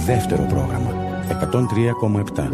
δεύτερο πρόγραμμα 103,7.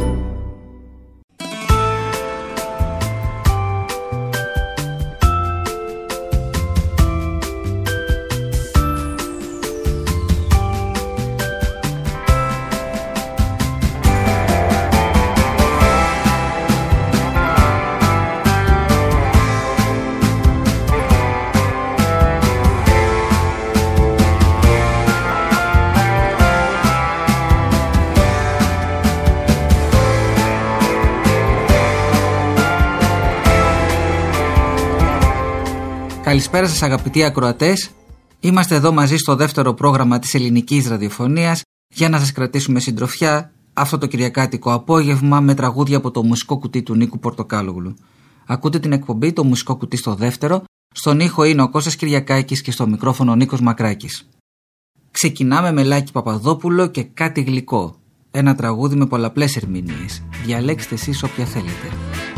Καλησπέρα σας αγαπητοί ακροατές, είμαστε εδώ μαζί στο δεύτερο πρόγραμμα της ελληνικής ραδιοφωνίας για να σας κρατήσουμε συντροφιά αυτό το κυριακάτικο απόγευμα με τραγούδια από το μουσικό κουτί του Νίκου Πορτοκάλογλου. Ακούτε την εκπομπή το μουσικό κουτί στο δεύτερο, στον ήχο είναι ο Κώστας Κυριακάκης και στο μικρόφωνο ο Νίκος Μακράκης. Ξεκινάμε με Λάκη Παπαδόπουλο και Κάτι γλυκό, ένα τραγούδι με πολλαπλές ερμηνείες. Διαλέξτε εσείς όποια θέλετε.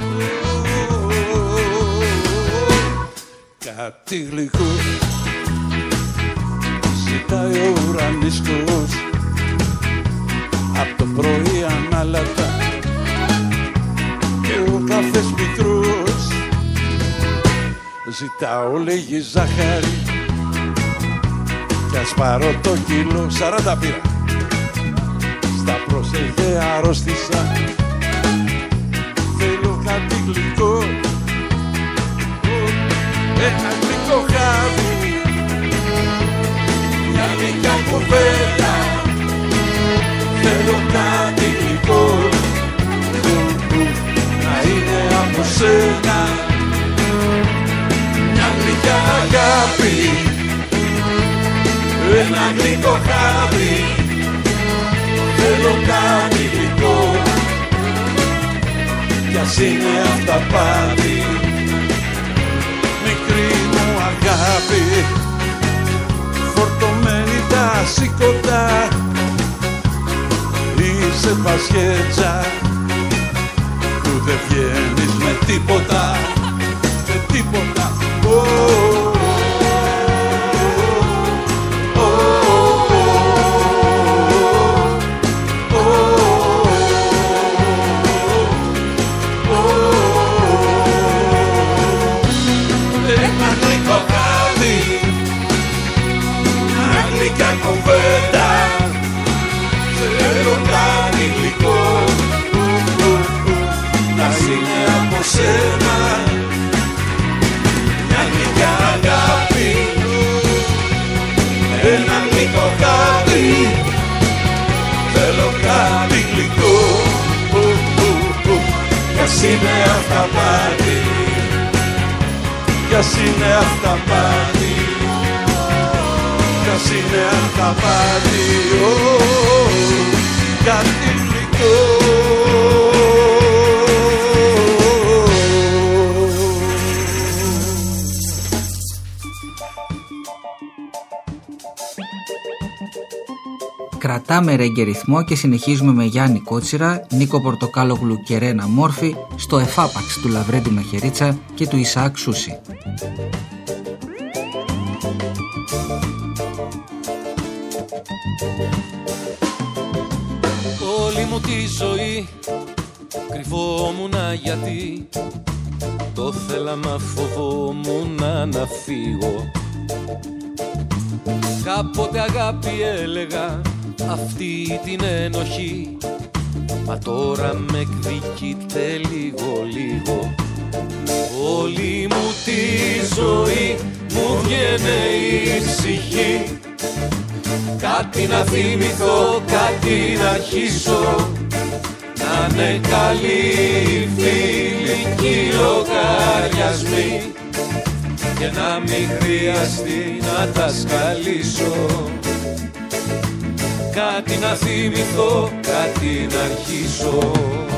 Κάτι γλυκό ζητάει ο ουρανίσκος απ' το πρωί ανάλατα και ο καφές μικρός. Ζητάω λίγη ζάχαρη κι ας πάρω το κιλό 40 πήρα. Στα πρόσεχε αρρώστησα, θέλω κάτι γλυκό, ένα γλυκό χάδι, μια γλυκιά κοπέλα. Θέλω κάτι γλυκό να είναι από σένα, μια γλυκιά αγάπη, ένα γλυκό χάδι. Θέλω κάτι γλυκό κι ας είναι αυταπάτη. Μικρή μου αγάπη, φορτωμένη τα σηκωτά, είσαι πασχέτσα που δεν βγαίνεις με τίποτα, με τίποτα. Μια γλυκιά αγάπη, ένα γλυκό χάδι. Θέλω κάτι γλυκό κι ας είναι αυταπάτη, κι ας είναι αυταπάτη, κι ας είναι αυταπάτη. Κάτι γλυκό. Κρατάμε ρέγγε ρυθμό και συνεχίζουμε με Γιάννη Κότσιρα, Νίκο Πορτοκάλογλου και Ρένα Μόρφη στο Εφάπαξ του Λαβρέντη Μαχαιρίτσα και του Ισαάκ Σούση. Όλη μου τη ζωή κρυβόμουνα γιατί το θέλα μα φοβόμουνα να φύγω. Κάποτε αγάπη έλεγα αυτή την ενοχή, μα τώρα με εκδικείται λίγο λίγο. Όλη μου τη ζωή μου βγαίνε η ψυχή, κάτι να θυμηθώ, κάτι να αρχίσω, να είναι καλοί φιλικοί λογαριασμοί και να μην χρειαστεί να τα σκαλίσω. Κάτι να θυμηθώ, κάτι να αρχίσω.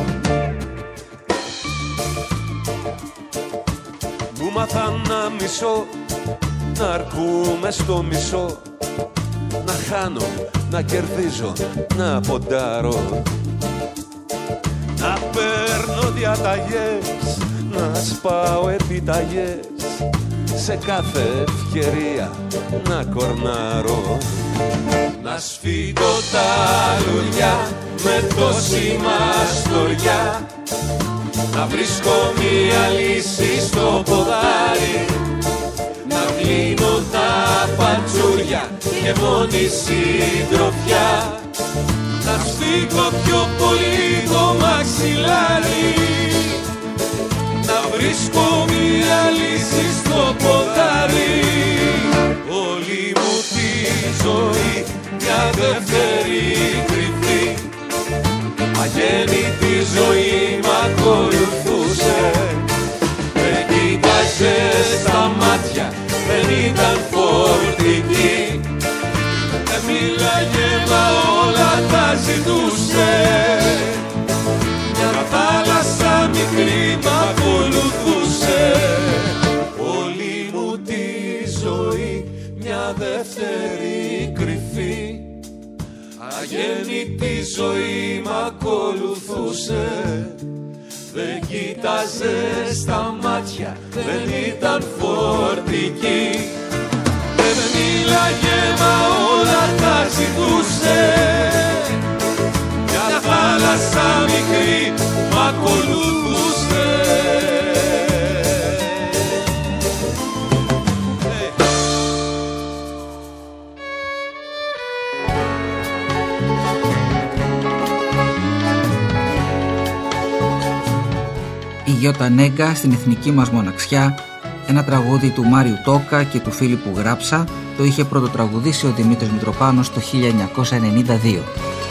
Μου μάθαν να μισώ, να αρκούμε στο μισό, να χάνω, να κερδίζω, να ποντάρω, να παίρνω διαταγές, να σπάω επιταγές, σε κάθε ευκαιρία να κορνάρω, να σφίγγω τα λουλιά με τόση μαστοριά, να βρίσκω μία λύση στο ποδάρι, να κλείνω τα πατσούρια και μόνη συντροφιά, να σφίγγω πιο πολύ το μαξιλάρι, να βρίσκω μία λύση στο ποδάρι. Όλη μου τη ζωή μια δεύτερη κρυφή, αγέννητη ζωή μ' ακολουθούσε. Με κοίταζε στα μάτια, δεν ήταν φορτική, δεν μίλαγε μα όλα τα ζητούσε. Μια θάλασσα μικρή μ' ακολουθούσε. Όλη μου τη ζωή μια δεύτερη κρυφή, αγέννητη ζωή μ' ακολουθούσε. Δεν κοίταζε στα μάτια, δεν ήταν φορτική, δεν μίλαγε μα όλα τα ζητούσε. Μια θάλασσα μικρή μ' ακολουθούσε. Η Γιώτα Νέγκα στην εθνική μας μοναξιά, ένα τραγούδι του Μάριου Τόκα και του Φίλιππου Γράψα, το είχε πρωτοτραγουδήσει ο Δημήτρης Μητροπάνος το 1992.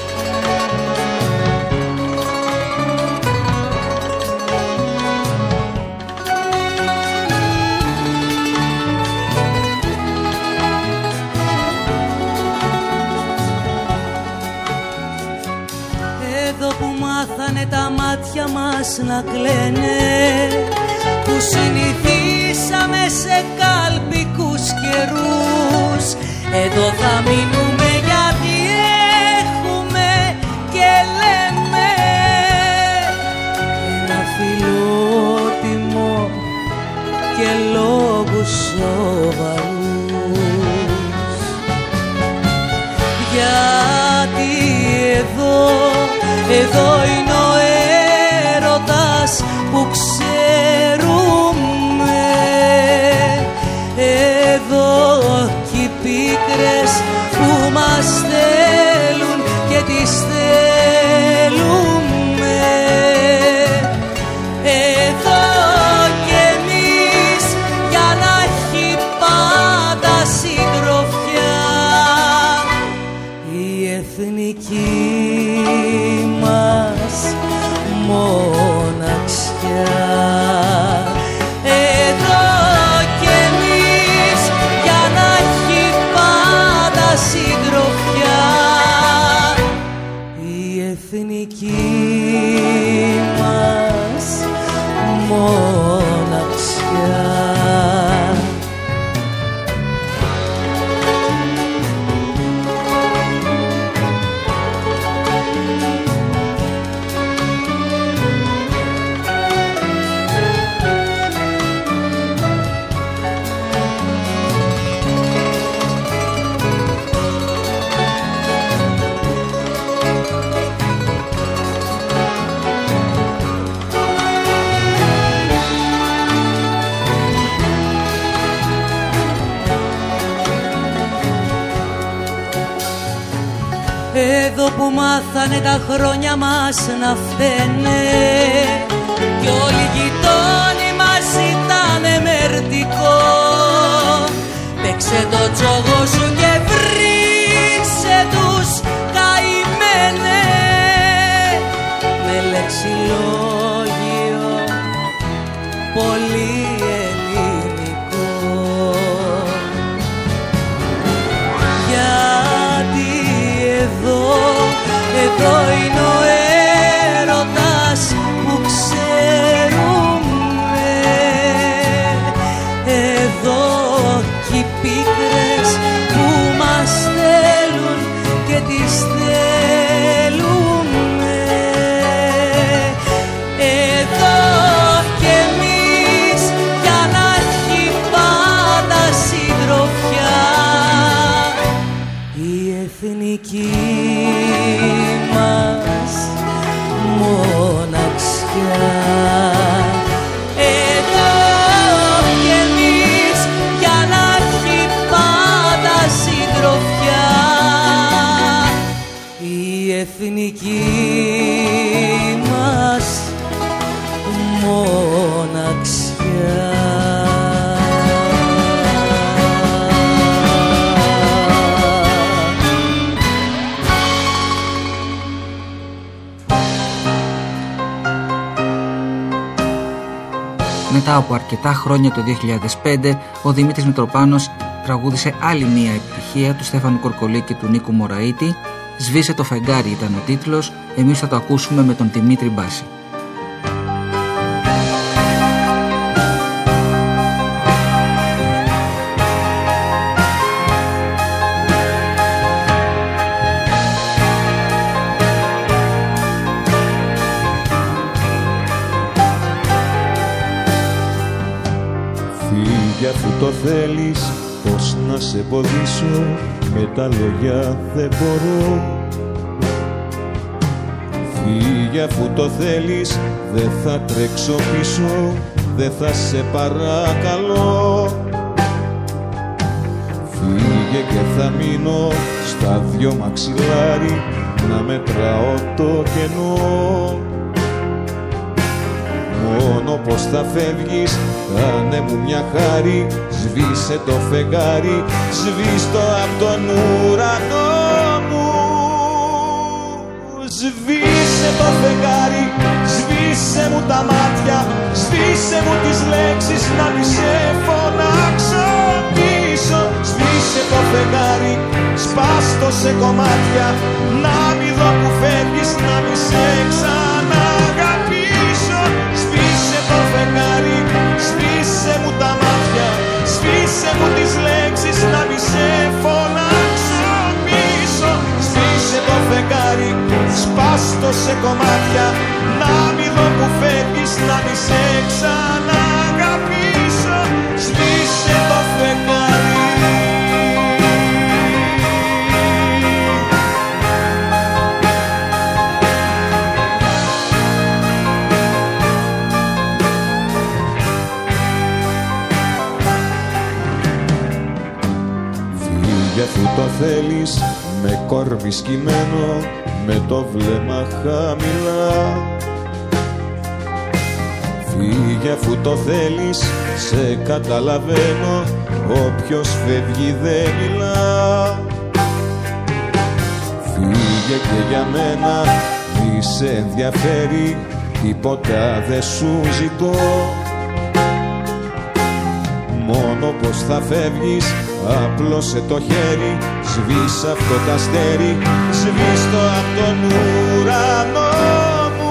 Τα μάτια μας να κλαίνε, που συνηθίσαμε σε κάλπικους καιρούς. Εδώ θα μείνουμε γιατί έχουμε και λέμε ένα φιλότιμο και λόγους σοβαρούς. Γιατί εδώ είναι ο έρωτας που ξέρουμε. Εδώ κι οι πίκρες που μας θέλουν και τις θέλουμε. Εδώ κι εμείς για να έχει πάντα συντροφιά η εθνική μοναξιά. Εδώ κι εμείς για να έχει πάντα συντροφιά η εθνική μας μοναξιά. Εδώ που μάθανε τα χρόνια μας να φταίνε κι όλοι οι γειτόνοι μας ζητάνε μερτικό. Παίξε το τζόγο σου και βρήξε τους καημένε με λεξιλόγιο πολύ ελληνικό. Γιατί εδώ είναι ο έρωτας που ξέρουμε. Εδώ κι οι πίκρες που μας θέλουν και τις θέλουμε. Εδώ κι εμείς για να έχει πάντα μετά από αρκετά χρόνια το 2005 ο Δημήτρης Μητροπάνος τραγούδισε άλλη μία επιτυχία του Στέφανου Κορκολί και του Νίκου Μωραήτη. «Σβήσε το φεγγάρι» ήταν ο τίτλος, εμείς θα το ακούσουμε με τον Δημήτρη Μπάση. Φύγε αφού το θέλεις, πώς να σε εμποδίσω, με τα λόγια δεν μπορώ. Φύγε αφού το θέλεις, δεν θα τρέξω πίσω, δεν θα σε παρακαλώ. Φύγε και θα μείνω στα δυο μαξιλάρι, να μετράω το κενό. Μόνο πως θα φεύγεις, κάνε μου μια χάρη, σβήσε το φεγγάρι, σβήστο απ' τον ουρανό μου. Σβήσε το φεγγάρι, σβήσε μου τα μάτια, σβήσε μου τις λέξεις, να μη σε φωνάξω πίσω. Σβήσε το φεγγάρι, σπάστο σε κομμάτια, να μη δω που φεύγεις, να μη σε ξαναγαπήσω. Σβήσε το φεγγάρι, σβήσε μου τα μάτια, σβήσε μου τις λέξεις, να μη σε φωνάξω πίσω. Σβήσε το φεγγάρι, σπάστο σε κομμάτια, να μη δω που φεύγεις, να μη σε ξαναγαπήσω. Σβήσε το φεγγάρι. Αφού το θέλεις, με κόρβι σκυμμένο, με το βλέμμα χαμηλά. Φύγε αφού το θέλεις, σε καταλαβαίνω, όποιος φεύγει δεν μιλά. Φύγε και για μένα, μη σε ενδιαφέρει, τίποτα δεν σου ζητώ. Μόνο πως θα φεύγεις, απλώσε το χέρι, σβήσε αυτό το αστέρι, σβήστο απ' τον ουρανό μου.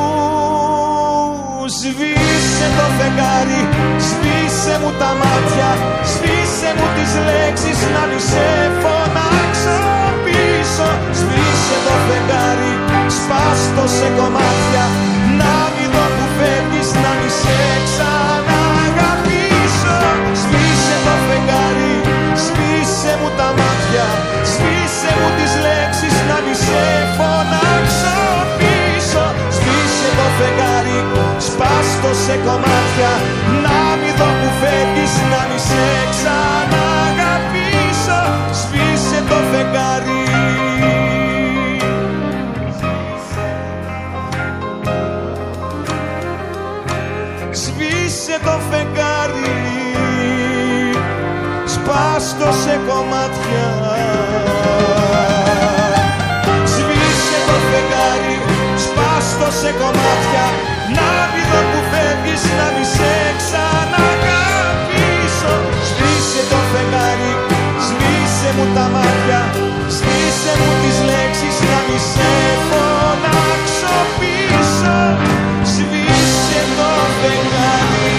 Σβήσε το φεγγάρι, σβήσε μου τα μάτια, σβήσε μου τις λέξεις, να μη σε φωνάξω πίσω. Σβήσε το φεγγάρι, σπάστο σε κομμάτια, να μη δω που φεύγεις, να μη σε ξαναγαπήσω. Σβήσε το φεγγάρι, σβήσε μου τα μάτια, σβήσε μου τις λέξεις, να μη σε φωνάξω πίσω. Σβήσε το φεγγάρι, σπάστο σε κομμάτια, να μη δω που φεύγεις, να μη σε ξαναγαπήσω. Σβήσε το φεγγάρι. Σβήσε το φεγγάρι, σπάστο σε κομμάτια. Σβήσε το φεγγάρι, σπάστο σε κομμάτια, να μη δω που φεύγεις, να μη σε ξαναγαπήσω. Σβήσε το φεγγάρι, σβήσε μου τα μάτια, σβήσε μου τις λέξεις, να μη σε φωνάξω πίσω. Σβήσε το φεγγάρι.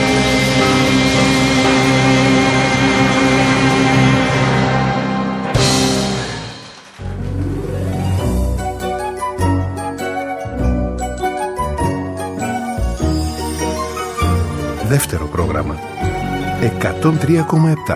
Δεύτερο πρόγραμμα 103,7.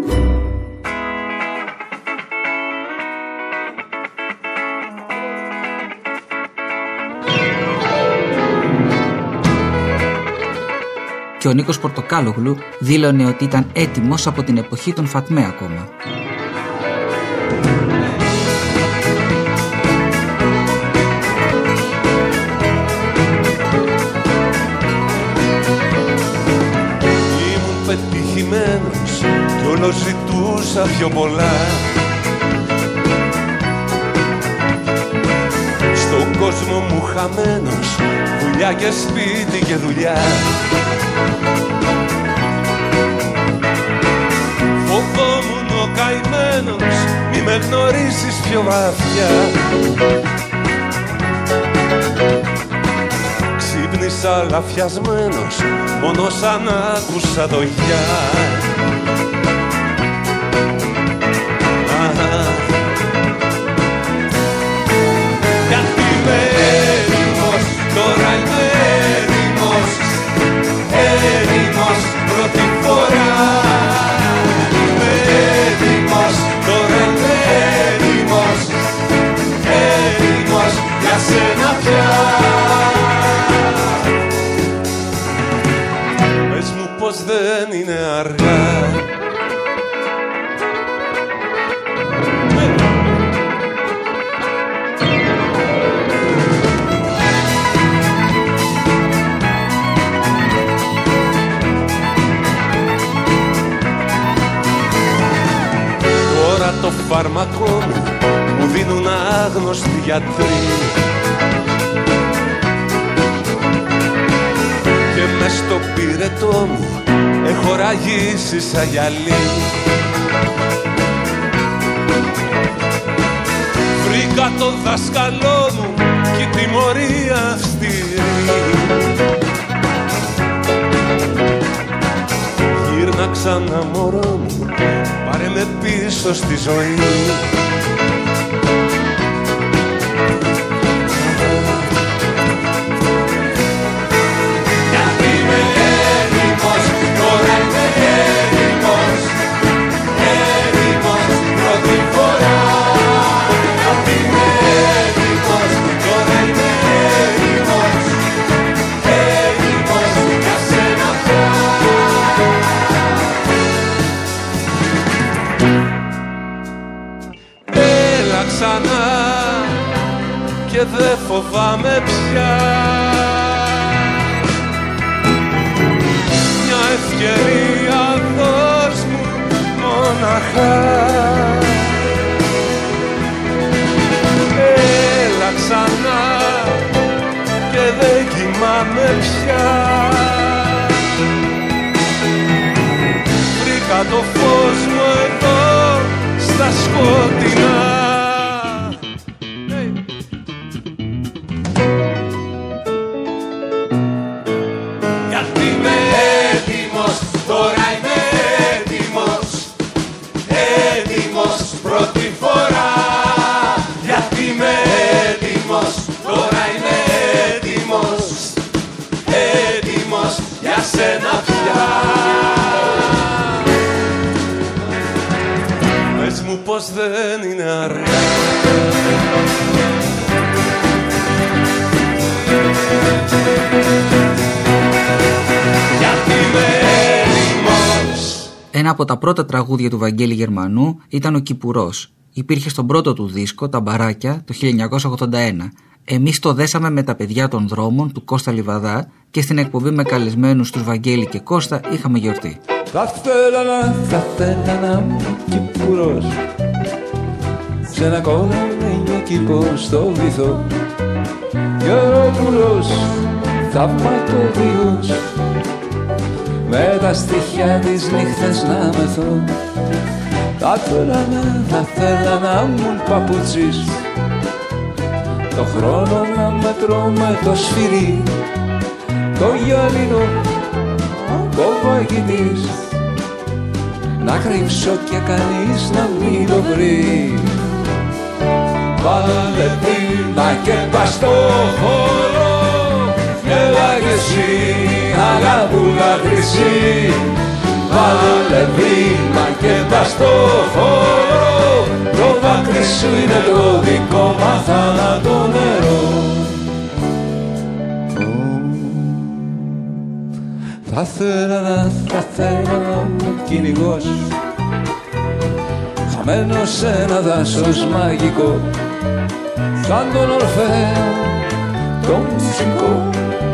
Και ο Νίκος Πορτοκάλογλου δήλωνε ότι ήταν έτοιμος από την εποχή των Φατμέ ακόμα. Ήμουν πετυχημένος κι όλο ζητούσα πιο πολλά. Στον κόσμο μου χαμένος, δουλειά και σπίτι και δουλειά. με γνωρίζεις πιο βαθιά. Ξύπνησα λαφιασμένος, μόνο σαν άκουσα το γεια. Γιατί είμαι έτοιμος, τώρα είμαι έτοιμος, έτοιμος πρώτη φορά. Είμαι έτοιμος, τώρα είμαι έτοιμος, έτοιμος για σένα πια. Πες μου πως δεν είναι αργά. Το φάρμακο μου δίνουν άγνωστοι γιατροί και μες στο πυρετό μου έχω ραγίσει σαν γυαλί. Βρήκα το δάσκαλό μου κι η τιμωρία αυστηρή. Γύρνα ξανά μωρό μου, πάρε με πίσω στη ζωή. Γιατί είμαι έτοιμος, τώρα είμαι έτοιμος, έτοιμος πρώτη φορά. Γιατί είμαι έτοιμος, τώρα είμαι έτοιμος, έτοιμος για σένα πια. Ξανά και δεν φοβάμαι πια. Μια ευκαιρία δώσ' μου μοναχά. Έλα ξανά και δεν κοιμάμαι πια. Βρήκα το φως μου εδώ στα σκοτεινά. Πως δεν είναι αργά. Γιατί είμαι έτοιμος. Ένα από τα πρώτα τραγούδια του Βαγγέλη Γερμανού ήταν ο Κυπουρός. Υπήρχε στον πρώτο του δίσκο, Τα Μπαράκια, το 1981. Εμείς το δέσαμε με τα παιδιά των δρόμων του Κώστα Λιβαδά και στην εκπομπή με καλεσμένους τους Βαγγέλη και Κώστα είχαμε γιορτή. Θα θέλα να μου Κυπουρός, σε ένα κόλλο κήπο στο βυθό, Γεροπούλος, θαυματοδίος, με τα στοιχεία της νύχτας να μεθώ. Θα θέλα να μου παπουτσής, το χρόνο να μετρώ με το σφυρί, το γυαλινό κοβάκι της, να κρύψω και κανείς να μην το βρει. Βάλε πίνα και πας στο χώρο, έλα κι εσύ αγάπουλα χρυσή. Βάλε πίνα και πας στο χώρο, το δάκρυ σου είναι το δικό μας θάνατο νερό. Θα θέλα να μου κυνηγός, χαμένος σε ένα δάσος μαγικό, σαν τον Ορφέα τον μουσικό,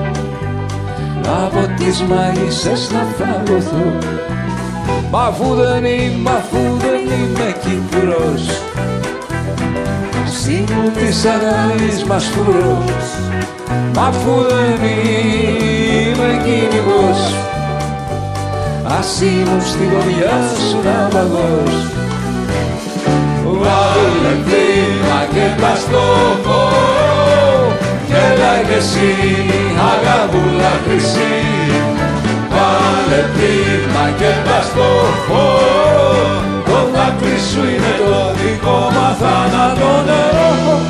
από τις μάγισσες να φαγωθώ. Μα αφού δεν είμαι Κύπουρος, ας ήμουν της αγάπης μας φουρός. Μα αφού δεν είμαι κυνηγός, ας ήμουν στην ποδιά σου ναυαγός. βάλε βήμα και πας στο χώρο κι έλα κι εσύ αγάπουλα χρυσή. Βάλε βήμα και πας στο χώρο, το δάκρυ σου είναι το δικό μας θάνατο νερό.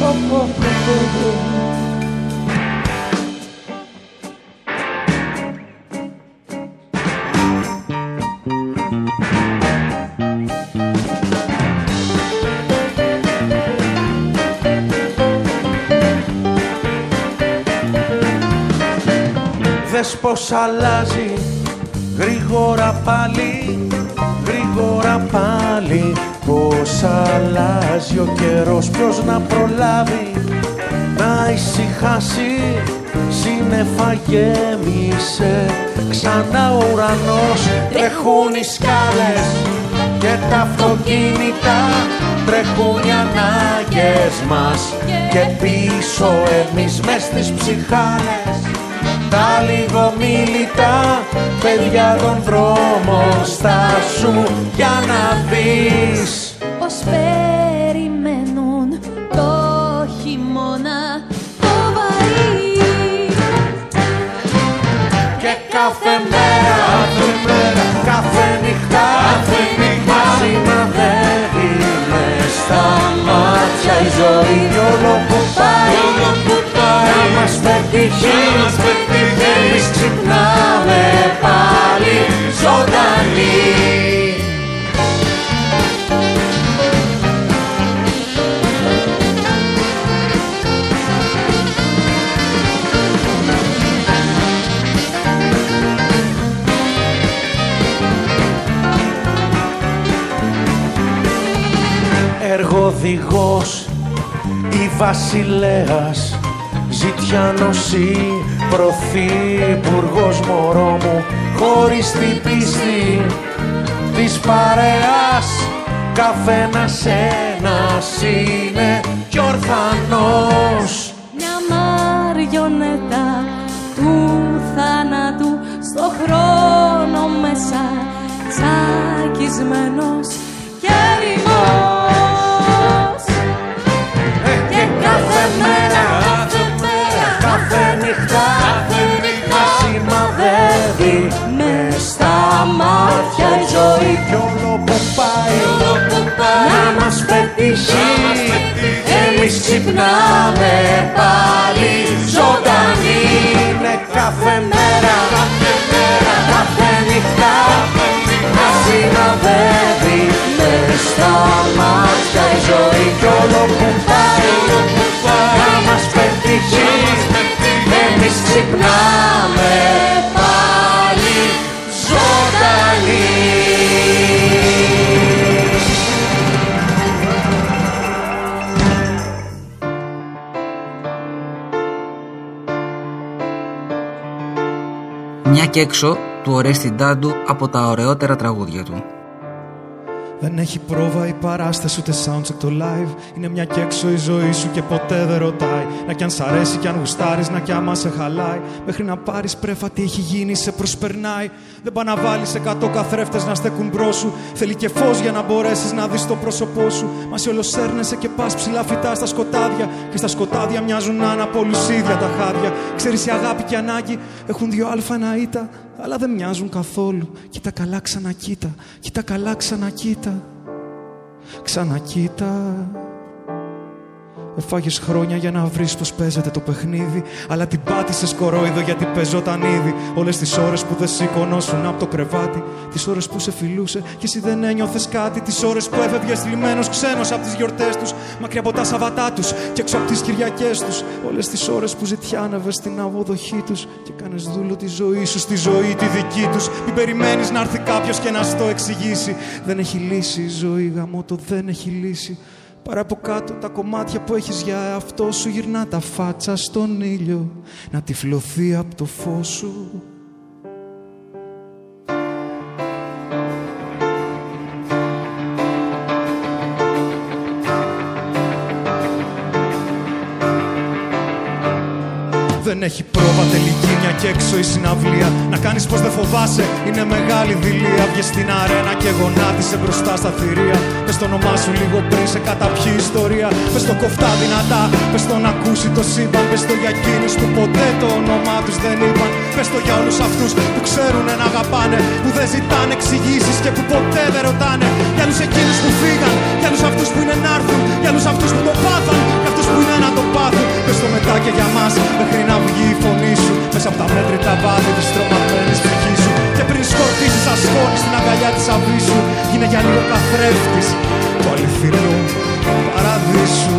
Δες πως αλλάζει γρήγορα πάλι, πως αλλάζει ο καιρός, ποιος να προλάβει να ησυχάσει. Σύννεφα γέμισε ξανά ο ουρανός, τρέχουν οι σκάλες και τα αυτοκίνητα, τρέχουν οι ανάγκες μας και πίσω εμείς μες στις ψυχάλες. Τα λιγομίλητα παιδιά των δρόμων στάσου για να δεις πως περιμένουν το χειμώνα το βαρύ. Και κάθε μέρα, κάθε νυχτά μας σημαδεύει μες στα μάτια η ζωή. Κι όλο που πάει να μας πετύχει, εμείς ξυπνάμε πάλι ζωντανοί. Εργοδηγός ή βασιλέας, ζητιάνος ή πρωθυπουργός, μωρό μου, χωρίς την πίστη της παρέας, καθένας ένας είναι κι ορφανός. Μια μαριονέτα του θάνατου στο χρόνο μέσα, τσακισμένος και ερημός. Και κάθε μέρα, κάθε νυχτά μας σημαδεύει μες στα μάτια η ζωή. Κι όλο που πάει να μας πετύχει, εμείς ξυπνάμε πάλι ζωντανοί. Ναι, κάθε μέρα, κάθε νυχτά μας σημαδεύει μες στα μάτια η ζωή. Κι όλο που πάει να μας πετύχει, εμείς ξυπνάμε πάλι ζωντανοί. Μια και έξω του Ορέστη Ντάντου από τα ωραιότερα τραγούδια του. Δεν έχει πρόβα η παράσταση ούτε soundcheck το live. Είναι μια κι έξω η ζωή σου και ποτέ δεν ρωτάει. Να κι αν σ' αρέσει κι αν γουστάρεις, να κι άμα σε χαλάει. Μέχρι να πάρεις πρέφα τι έχει γίνει σε προσπερνάει. Δεν πάει να βάλεις 100 καθρέφτες να στέκουν μπρος σου. Θέλει και φως για να μπορέσεις να δεις το πρόσωπό σου. Μα εσύ ολοσέρνεσαι και πας ψηλά φυτά στα σκοτάδια. Και στα σκοτάδια μοιάζουν να είναι από όλους ίδια τα χάδια. Ξέρεις η αγάπη και η ανάγκη έχουν 2 ένα ήτα, αλλά δεν μοιάζουν καθόλου. Κοίτα καλά ξανακοίτα, κοίτα καλά ξανακοίτα, ξανακοίτα. Έφαγες χρόνια για να βρεις πως παίζεται το παιχνίδι, αλλά την πάτησες κορόιδο γιατί παίζονταν ήδη. Όλες τις ώρες που δεν σηκωνόσουν από το κρεβάτι, τις ώρες που σε φιλούσε και εσύ δεν ένιωθες κάτι, τις ώρες που έφευγες θλιμμένος ξένος από τις γιορτές τους, μακριά από τα Σαββατά τους και έξω από τις Κυριακές τους. Όλες τις ώρες που ζητιάνευες στην αποδοχή τους και κάνες δούλο τη ζωή σου στη ζωή τη δική τους. Μην περιμένεις να έρθει κάποιος και να σου το εξηγήσει. Δεν έχει λύση η ζωή, γαμώτο, δεν έχει λύση. Παρά από κάτω τα κομμάτια που έχεις για εαυτό σου, γυρνά τα φάτσα στον ήλιο να τυφλωθεί από το φως σου. Δεν έχει πρόβα τελική, μια και έξω η συναυλία. Να κάνεις πως δεν φοβάσαι, είναι μεγάλη δειλία. Βγες στην αρένα και γονάτισε μπροστά στα θηρία. Πες το όνομά σου λίγο πριν σε καταπιεί ιστορία. Πες το κοφτά δυνατά, πες το να ακούσει το σύμπαν. Πες το για εκείνους που ποτέ το όνομά τους δεν είπαν. Πες το για όλους αυτούς που ξέρουν να αγαπάνε, που δεν ζητάνε εξηγήσεις και που ποτέ δεν ρωτάνε. Για όλους εκείνους που φύγαν, για όλους αυτούς που είναι να έρθουν, για όλους αυτούς που το πάθαν, για αυτούς που είναι να το πάθουν. Πες το μετά και για μας, μέχρι να βγει η φωνή σου μέσα από τα μέτρητα βάθη της τρομαγμένης ψυχής σου. Και πριν σκορπίσεις ασχόνη στην αγκαλιά της αυλής σου, γίνε για λίγο καθρέφτης του αληθινού παραδείσου.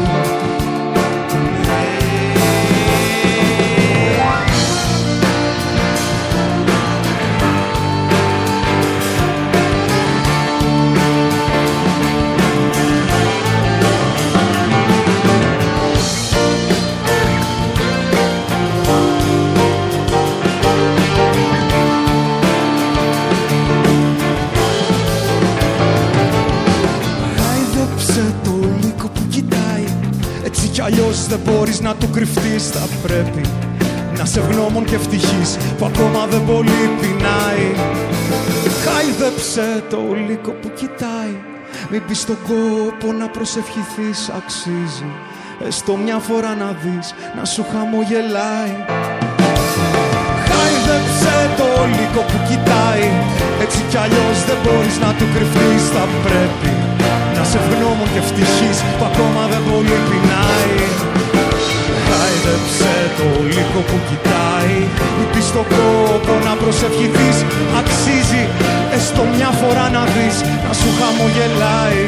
Αλλιώς δεν μπορείς να του κρυφτείς. Θα πρέπει να σε ευγνώμων και ευτυχής που ακόμα δεν πολύ πεινάει. Χάιδεψε το λύκο που κοιτάει. Μην πεις στον κόπο να προσευχηθείς. Αξίζει έστω μια φορά να δεις να σου χαμογελάει. Χάιδεψε το λύκο που κοιτάει. Έτσι κι αλλιώς δεν μπορείς να του κρυφτείς. Θα πρέπει να σε ευγνώμων και ευτυχής που ακόμα δεν πολύ πεινάει. Χάιδεψε το λύκο που κοιτάει. Μην πεις στον κόπο να προσευχηθείς. Αξίζει έστω μια φορά να δεις να σου χαμογελάει.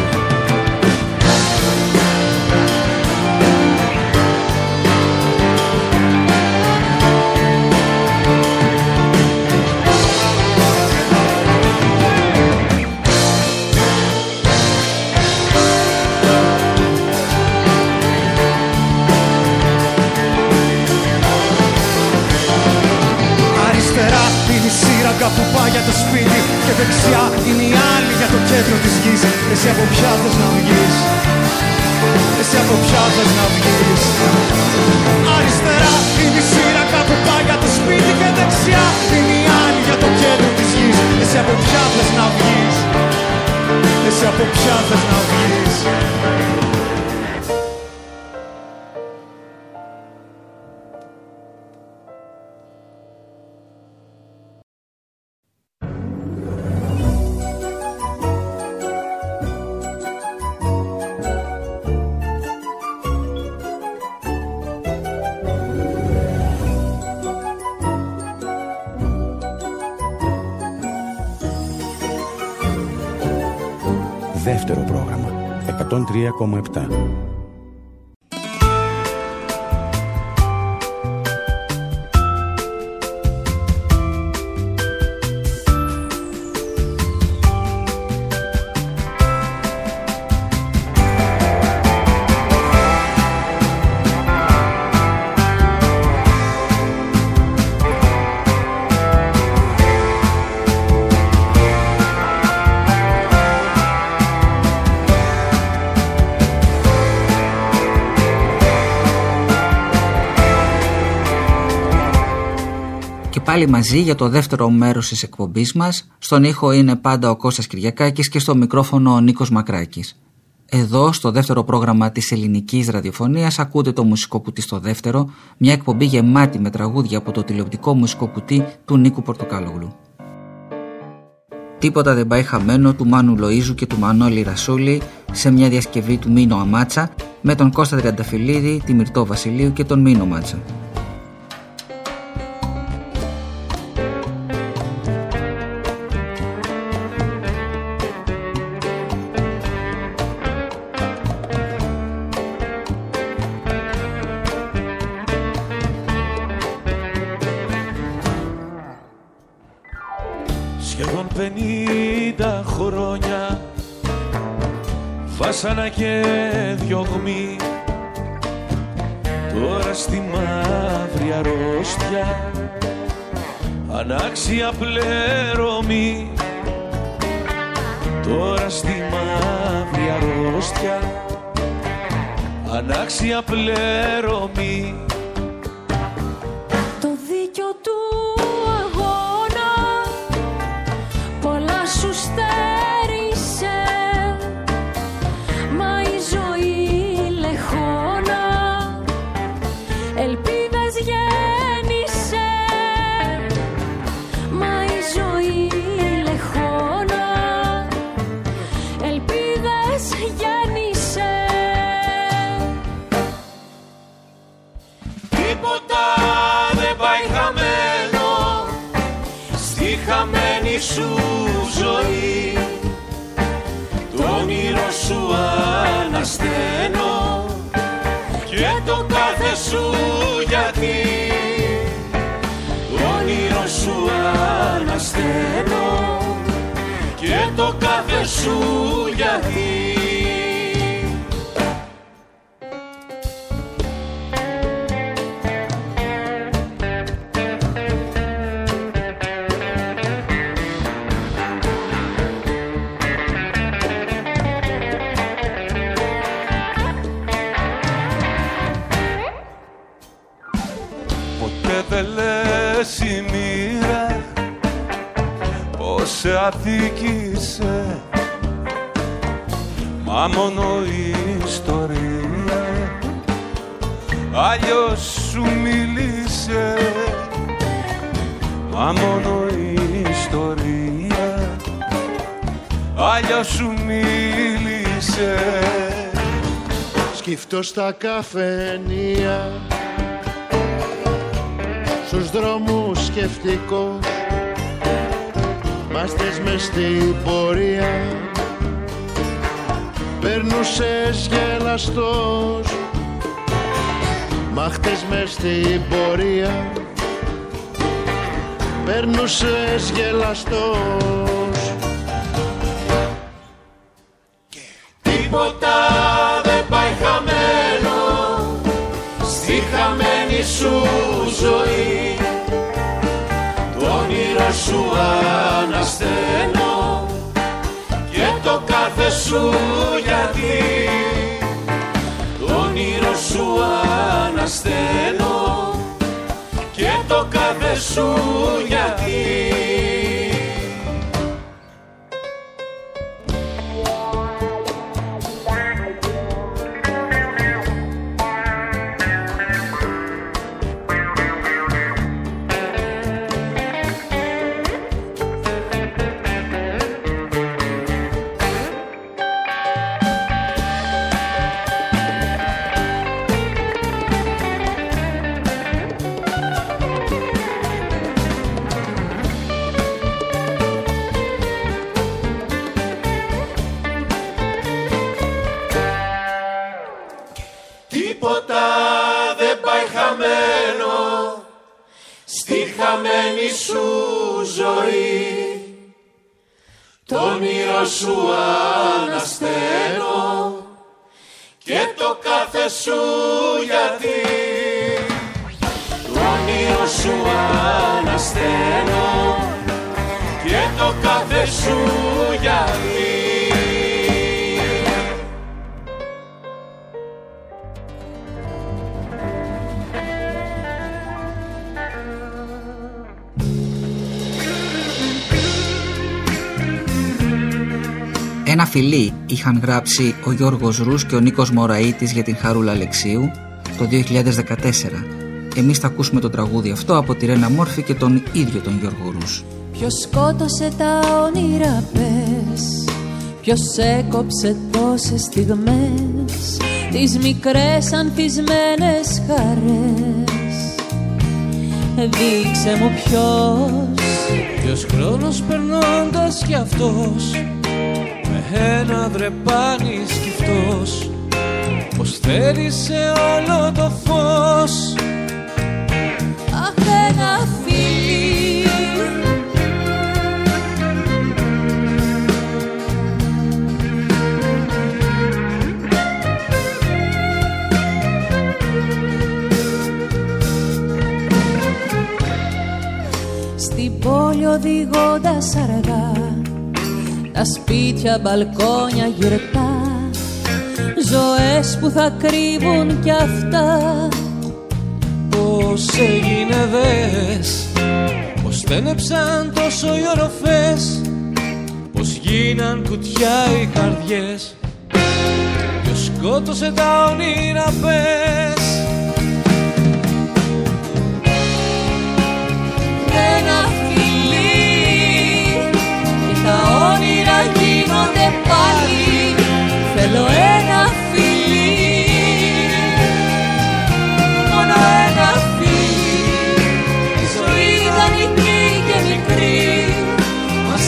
Που πάει για το σπίτι και δεξιά είναι η άλλη για το κέντρο της γης. Εσύ από ποια θες να βγεις? Εσύ από ποια θες να βγεις? Αριστερά είναι η σύραγγα που πάει για το σπίτι και δεξιά είναι η άλλη για το κέντρο της γης. Εσύ από ποια θες να βγεις? Εσύ από ποια θες να βγεις? Δεύτερο πρόγραμμα 103,7. Πάλι μαζί για το δεύτερο μέρος της εκπομπής μας. Στον ήχο είναι πάντα ο Κώστας Κυριακάκης και στο μικρόφωνο ο Νίκος Μακράκης. Εδώ στο δεύτερο πρόγραμμα της ελληνικής ραδιοφωνίας ακούτε το μουσικό κουτί στο δεύτερο, μια εκπομπή γεμάτη με τραγούδια από το τηλεοπτικό μουσικό κουτί του Νίκου Πορτοκάλογλου. Τίποτα δεν πάει χαμένο του Μάνου Λοΐζου και του Μανώλη Ρασούλη σε μια διασκευή του Μίνο Αμάτσα με τον Κώστα Τριανταφυλλίδη, τη Μυρτώ Βασιλείου και τον Μίνο Μάτσα. Σχεδόν 50 χρόνια βάσανα και διωγμή. Τώρα στη μαύρη αρρώστια ανάξια πλέρωμη. Τώρα στη μαύρη αρρώστια ανάξια πλέρωμη. σου ζωή, το όνειρο σου ανασταίνω και το κάθε σου γιατί, το όνειρο σου ανασταίνω και το κάθε σου γιατί. Η μοίρα πως σε αδίκησε, μα μόνο η ιστορία αλλιώς σου μίλησε, μα μόνο η ιστορία αλλιώς σου μίλησε. Σκυφτώ στα καφενεία, στους δρόμους σκεφτικός, μάστες μες στην πορεία, περνούσες γελαστός, μάχτες μες στην πορεία, περνούσες γελαστός. Τίποτα δεν πάει χαμένο στη χαμένη σου ζωή, το όνειρο σου ανασταίνω και το κάθε σου γιατί, το όνειρο σου ανασταίνω και το κάθε σου γιατί. Τίποτα δεν πάει χαμένο στη χαμένη σου ζωή, το όνειρο σου ανασταίνω και το κάθε σου γιατί, το όνειρο σου ανασταίνω και το κάθε σου γιατί. Ένα φιλί είχαν γράψει ο Γιώργος Ρους και ο Νίκος Μωραΐτης για την Χαρούλα Αλεξίου το 2014. Εμείς θα ακούσουμε το τραγούδι αυτό από τη Ρένα Μόρφη και τον ίδιο τον Γιώργο Ρους. Ποιος σκότωσε τα όνειρα πες, ποιος έκοψε τόσες στιγμές, τις μικρές ανθισμένες χαρές. Δείξε μου ποιος χρόνος περνώντας κι αυτός με ένα δρεπάνι σκυφτός, πως θέλησε όλο το φως. Αχ, ένα φιλί, στην πόλη οδηγώντας αργά, τα σπίτια, μπαλκόνια, γιορτά, ζωές που θα κρύβουν κι αυτά. Πώς έγινε δες, πως στένεψαν τόσο οι οροφές, πως γίναν κουτιά οι καρδιές. Ποιος σκότωσε τα όνειρα πες. Ένα φιλί και τα όνειρα γίνονται πάλι. Θέλω ένα φιλί, μόνο ένα φιλί. Η ζωή ήταν μικρή και μικρή, μα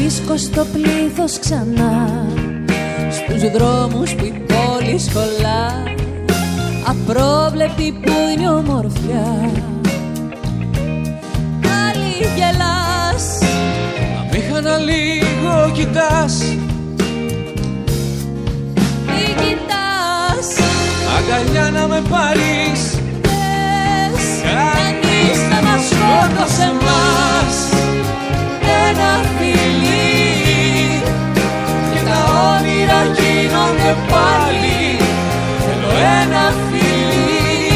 βρίσκω στο πλήθος ξανά, στους δρόμους που η πόλη σχολά, απρόβλεπτη που είναι η ομορφιά. Πάλι γελάς, αμήχανα λίγο κοιτάς, τι κοιτάς, αγκαλιά να με πάρεις. πες, κανείς θα μας σκότωσε μας. Ένα φιλί και τα όνειρα γίνονται πάλι. Θέλω ένα φιλί,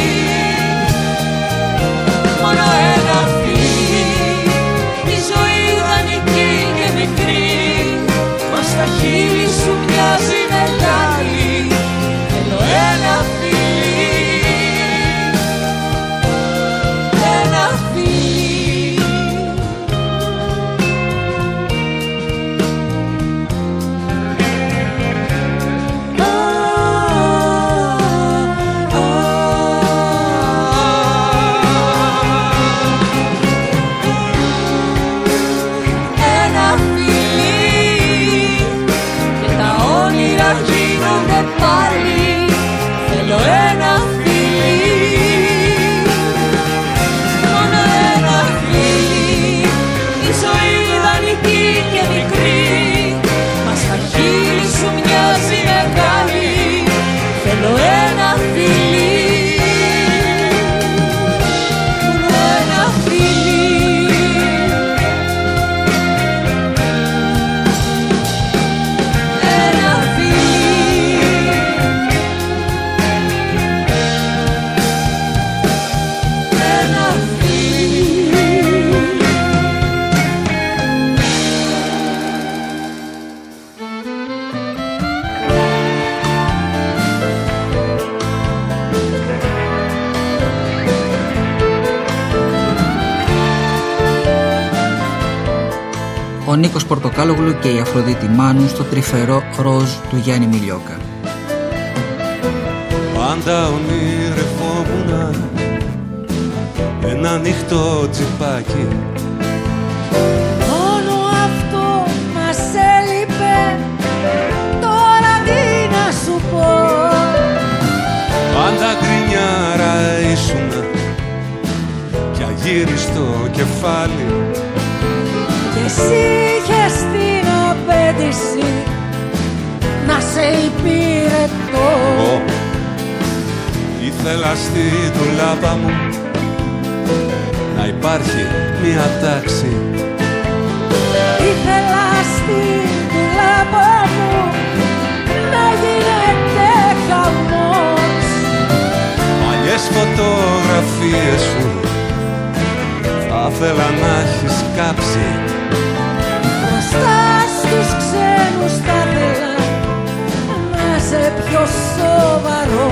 μόνο ένα φιλί. Η ζωή ιδανική και μικρή, μας τα χείλη σου μοιάζει μεγάλη. Θέλω ένα φιλί, ένα φιλί. Ο Νίκος Πορτοκάλογλου και η Αφροδίτη Μάνου στο τρυφερό ροζ του Γιάννη Μιλιόκα. Πάντα ονειρευόμουνα ένα ανοιχτό τσιπάκι. Μόνο αυτό μας έλειπε, τώρα τι να σου πω. Πάντα γκρινιάρα ήσουνα κι αγύριστο κεφάλι. Και εσύ είχες την απέτηση να σε υπηρετώ. Ήθελα στη ντουλάπα μου να υπάρχει μια τάξη. Ήθελα στη ντουλάπα μου να γίνεται χαμός. Παλιές φωτογραφίες σου θα ήθελα να έχεις κάψει. Μπροστά στους ξένους θα ήθελα να είσαι πιο σοβαρό.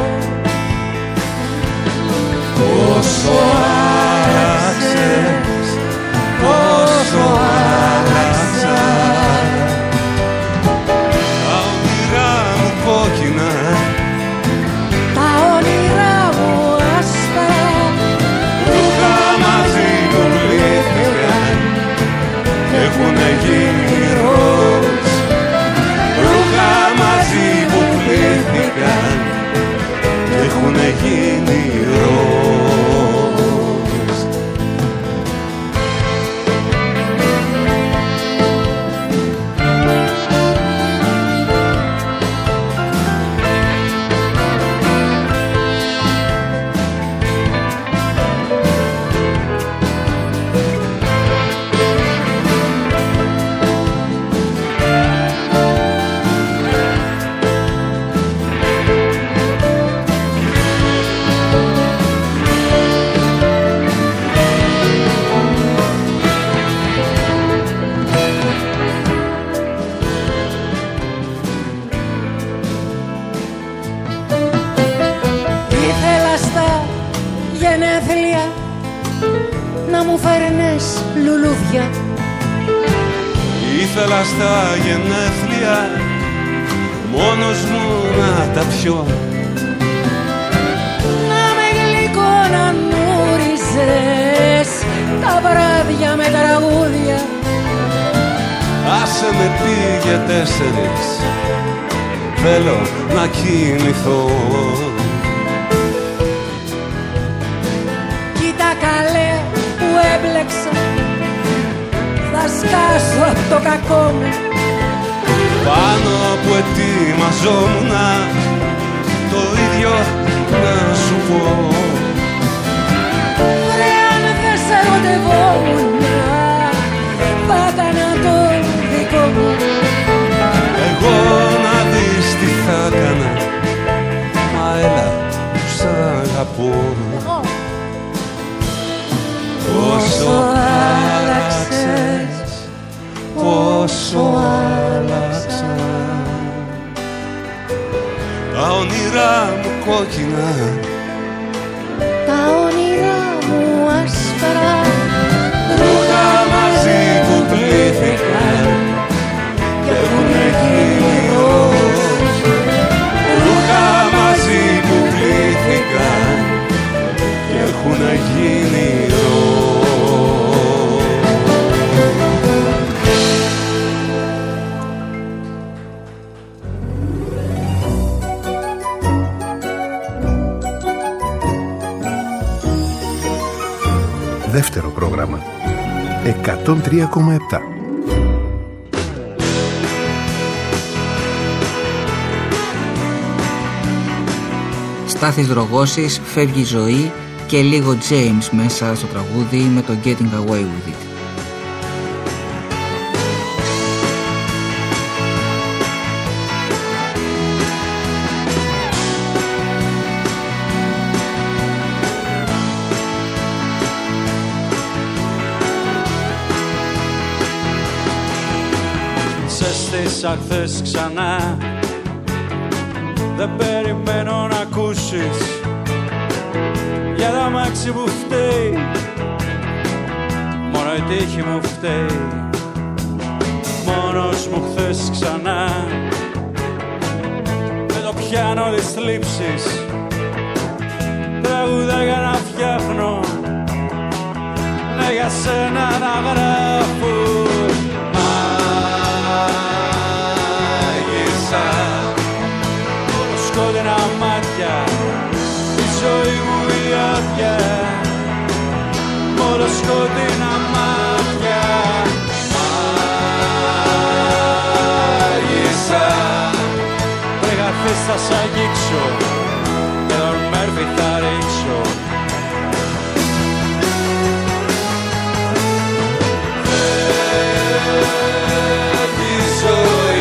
Πόσο άλλαξες, πόσο άλλαξα. Τα όνειρά μου κόκκινα, τα όνειρά μου άσπρα. ρούχα μαζί μου πλήθηκαν κι έχουνε γίνει ροζ. Ρούχα μαζί που πλήθηκαν κι έχουνε γίνει ροζ. γενέθλια να μου φέρνες λουλούδια. Ήθελα στα γενέθλια μόνος μου να τα πιω, να με γλυκό να νούριζες τα βράδια με τραγούδια. Άσε με πήγε 4, θέλω να κινηθώ. Κοίτα καλέ που έμπλεξα, θα σκάσω απ' το κακό μου. Πάνω που ετοιμαζόμουνα το ίδιο να σου πω. Ρε αν δεν σε ερωτευόμουνα, θα έκανα το δικό μου. Εγώ να δεις τι θα έκανα, μα έλα που σ' αγαπώ. Πόσο άλλαξες, πόσο άλλαξα. Τα όνειρά μου κόκκινα, τα όνειρά μου άσπρα, ρούχα μαζί που πλήθηκαν και έχουνε γίνει ροζ. Ρούχα μαζί που πλήθηκαν και έχουνε γίνει ροζ. Δεύτερο πρόγραμμα 103,7. Στάθης Δρογώσης, Φεύγει η ζωή και λίγο James μέσα στο τραγούδι με το Getting Away With It. Σαν χθες ξανά, δεν περιμένω να ακούσεις για τα μάξι που φταίει, μόνο η τύχη μου φταίει. Μόνος μου χθες ξανά, με το πιάνο της θλίψης, τραγουδάκια να φτιάχνω, ναι για σένα να γράφω. Σκότεινα μάτια, η ζωή μου η άδεια, μόνο σκότεινα μάτια. Μάγισσα, βρήκα χθες θα σ' αγγίξω και τον Μέρφυ θα ρίξω. Φεύγει η ζωή,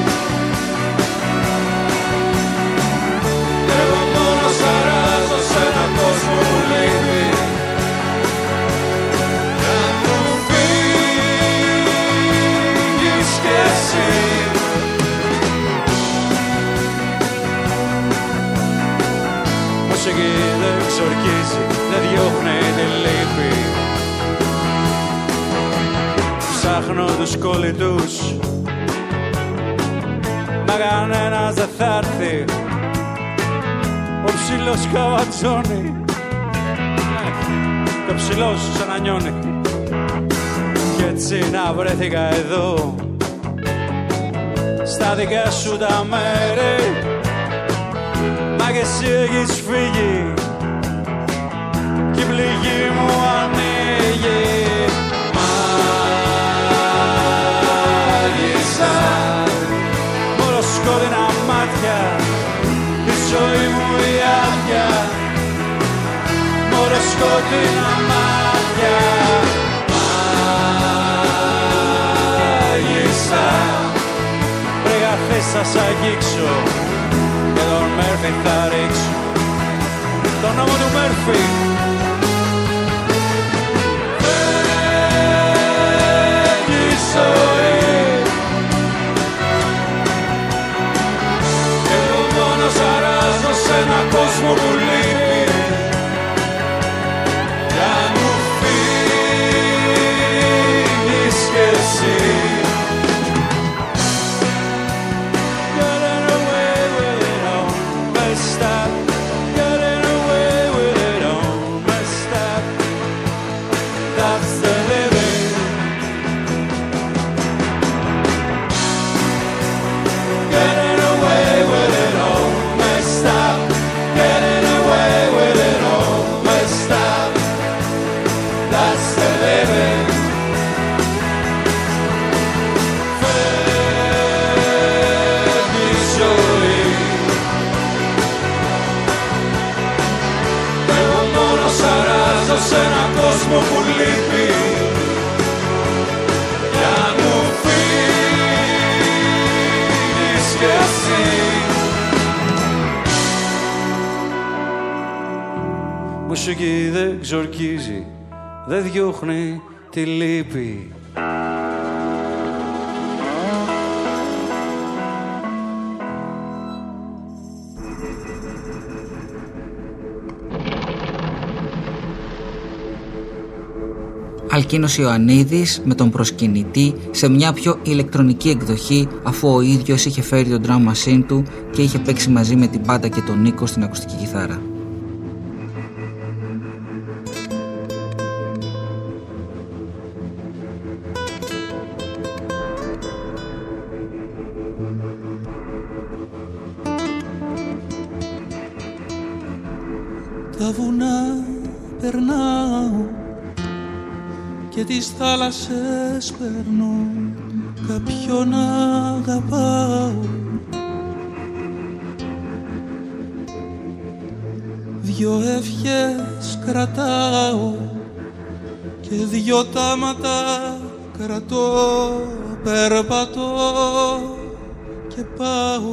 κόσμο που λείπει, να μου φύγεις κι εσύ. Μουσική δεν ξορκίζει, δεν διώχνει τη λύπη. Ψάχνω τους κολλητούς, μα κανένας δεν θα έρθει. Ο ψηλός καβατζώνει, το ψηλός ξανανιώνει. Κι έτσι να βρέθηκα εδώ, στα δικά σου τα μέρη, μα κι εσύ έχεις φύγει κι η πληγή μου ανοίγει. Μάγισσα, μόνο σκότεινα μάτια, η ζωή μου η άδεια, μόνο σκότεινα μάτια. Μάγισσα, βρήκα χθες θα σ' αγγίξω και τον Μέρφυ θα ρίξω. Τον νόμο του Μέρφυ. Φεύγει η ζωή, εγώ μόνος αράζω σε έναν κόσμο που λείπει. Κι αν μου φύγεις κι εσύ, getting away with it all messed up, getting away with it all messed up, that's the living. κόσμο που λείπει κι αν μου φύγεις κι εσύ. Μουσική δεν ξορκίζει, δεν διώχνει τη λύπη. Αλκίνος Ιωαννίδης με τον προσκυνητή σε μια πιο ηλεκτρονική εκδοχή, αφού ο ίδιος είχε φέρει τον drum machine του και είχε παίξει μαζί με την μπάντα και τον Νίκο στην ακουστική κιθάρα. Τα βουνά περνάω και τις θάλασσες περνώ, κάποιον αγαπάω. Δυο ευχές κρατάω και δυο τάματα κρατώ, περπατώ και πάω.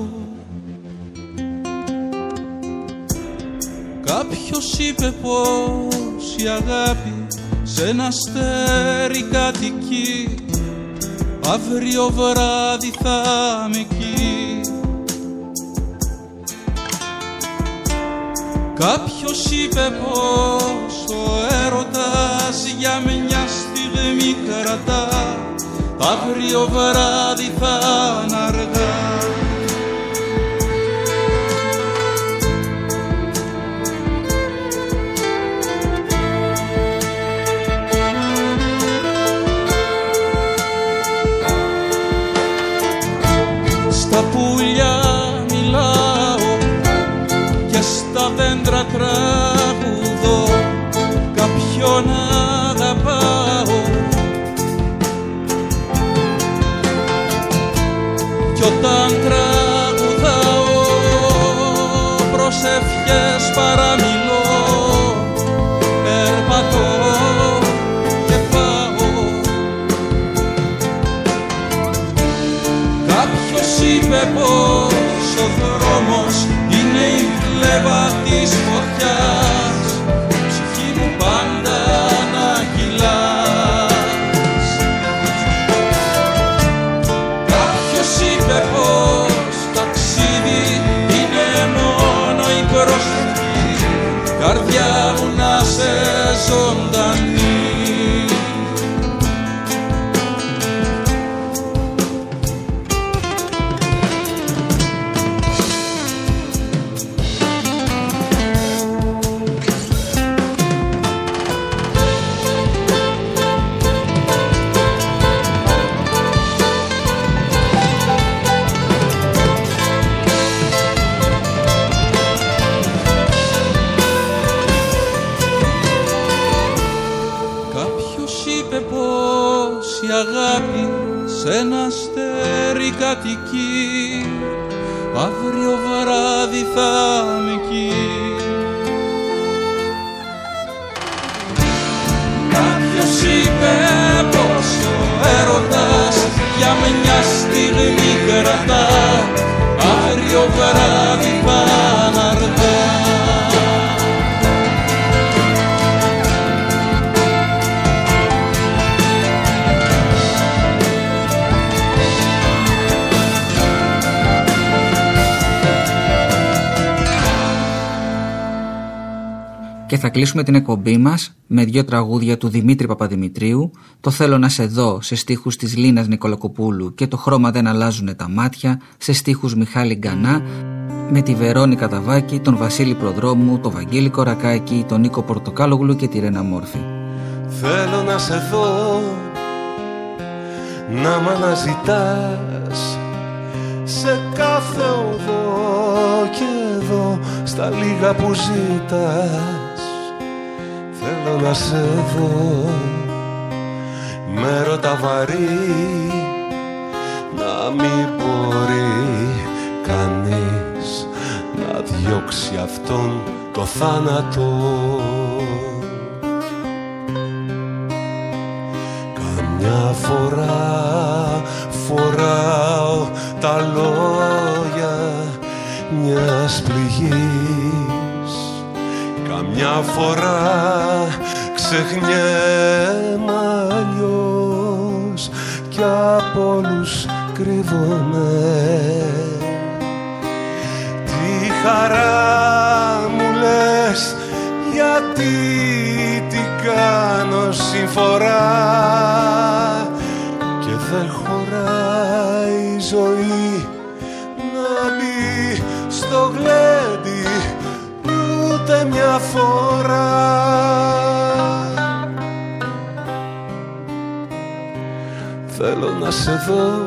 Κάποιος είπε πως η αγάπη σ' ένα αστέρι κατοικεί, αύριο βράδυ θα είμαι εκεί. Κάποιος είπε πως ο έρωτας για μια στιγμή κρατά, αύριο βράδυ θα είναι αργά. Στα πουλιά μιλάω και στα δέντρα τραγουδώ, κάποιον αγαπάω. Κι όταν τραγουδάω προσευχές παραμιλώ, περπατώ και πάω. Κάποιος είπε πως ο δρόμος είναι η φλέβα της φωτιάς, ψυχή μου πάντα να κυλάς. Κάποιος είπε πως ταξίδι είναι μόνο η προσευχή, καρδιά μου να σε ζωντανή. Η αγάπη σ' ένα αστέρι κατοικεί, αύριο βράδυ θα είμαι εκεί. Κάποιος είπε πως ο έρωτας για μια στιγμή κρατά, αύριο βράδυ θα είναι αργά. Και θα κλείσουμε την εκπομπή μας με δύο τραγούδια του Δημήτρη Παπαδημητρίου, το «Θέλω να σε δω» σε στίχους της Λίνας Νικολακοπούλου και το «Χρώμα δεν αλλάζουνε τα μάτια» σε στίχους Μιχάλη Γκανά, με τη Βερόνικα Ταβάκη, τον Βασίλη Προδρόμου, τον Βαγγέλη Κορακάκη, τον Νίκο Πορτοκάλογλου και τη Ρένα Μόρφη. Θέλω να σε δω, να μ' αναζητάς σε κάθε οδό και εδώ στα λίγα που ζητάς. Θέλω να σε δω με ρώτα βαρύ, να μην μπορεί κανείς να διώξει αυτόν το θάνατο. φορά φοράω τα λόγια μιας πληγής, καμιά φορά ξεχνιέμαι αλλιώς κι απ' όλους κρύβομαι. Τι χαρά μου λες, γιατί την κάνω συμφορά και δεν χωράει η ζωή να μπει στο γλέντι ούτε μια φορά. Θέλω να σε δω,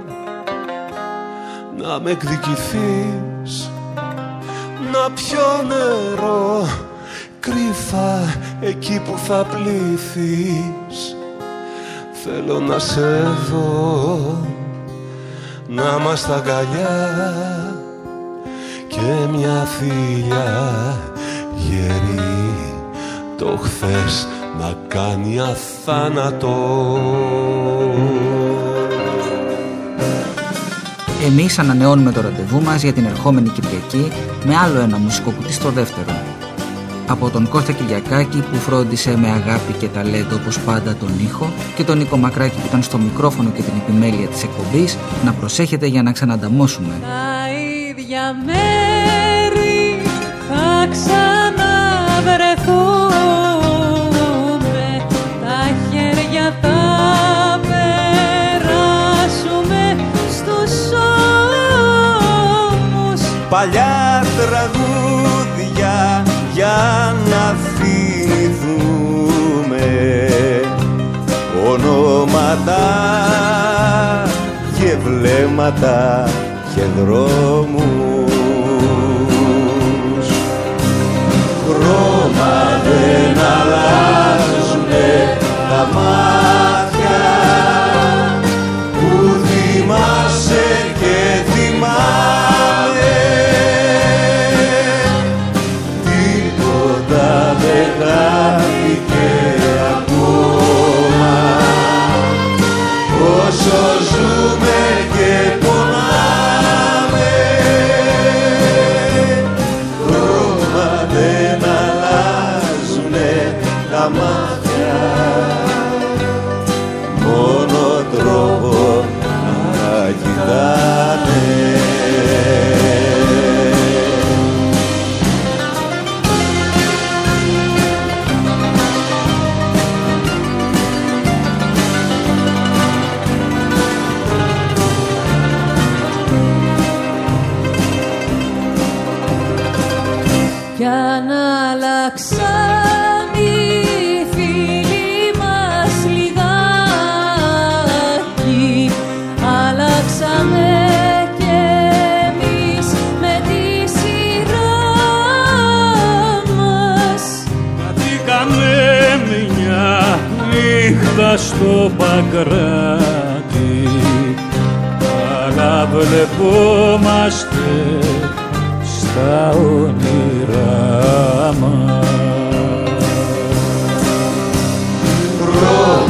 να με εκδικηθείς, να πιω νερό κρύφα εκεί που θα πλήθεις. Θέλω να σε δω, να είμαστε αγκαλιά και μια θηλιά γερή το χθες να κάνει αθάνατο. Εμείς ανανεώνουμε το ραντεβού μας για την ερχόμενη Κυριακή με άλλο ένα μουσικό κουτί στο δεύτερο. Από τον Κώστα Κυριακάκη που φρόντισε με αγάπη και ταλέντο όπως πάντα τον ήχο και τον Νίκο Μακράκη που ήταν στο μικρόφωνο και την επιμέλεια της εκπομπής, να προσέχετε για να ξανανταμώσουμε. Τα ίδια μέρη θα ξαναβρεθούμε, τα χέρια θα περάσουμε στους ώμους. Παλιά τραγούδια για να θυμηθούμε, ονόματα και βλέμματα και δρόμους. Χρώμα δεν αλλάζουνε τα μάτια που θυμάσαι και θυμάμαι. Τίποτα δεν χάθηκε ακόμα, όσο ζούμε και πονάμε. Χρώμα δεν αλλάζουνε τα μάτια, μόνο τρόπο να κοιτάνε. Κι αν αλλάξαν οι φίλοι μας λιγάκι, αλλάξαμε κι εμείς με τη σειρά μας. Καθήκαμε μια νύχτα στο Παγκράτη, αλλά βλεπόμαστε στα όνειρά μας.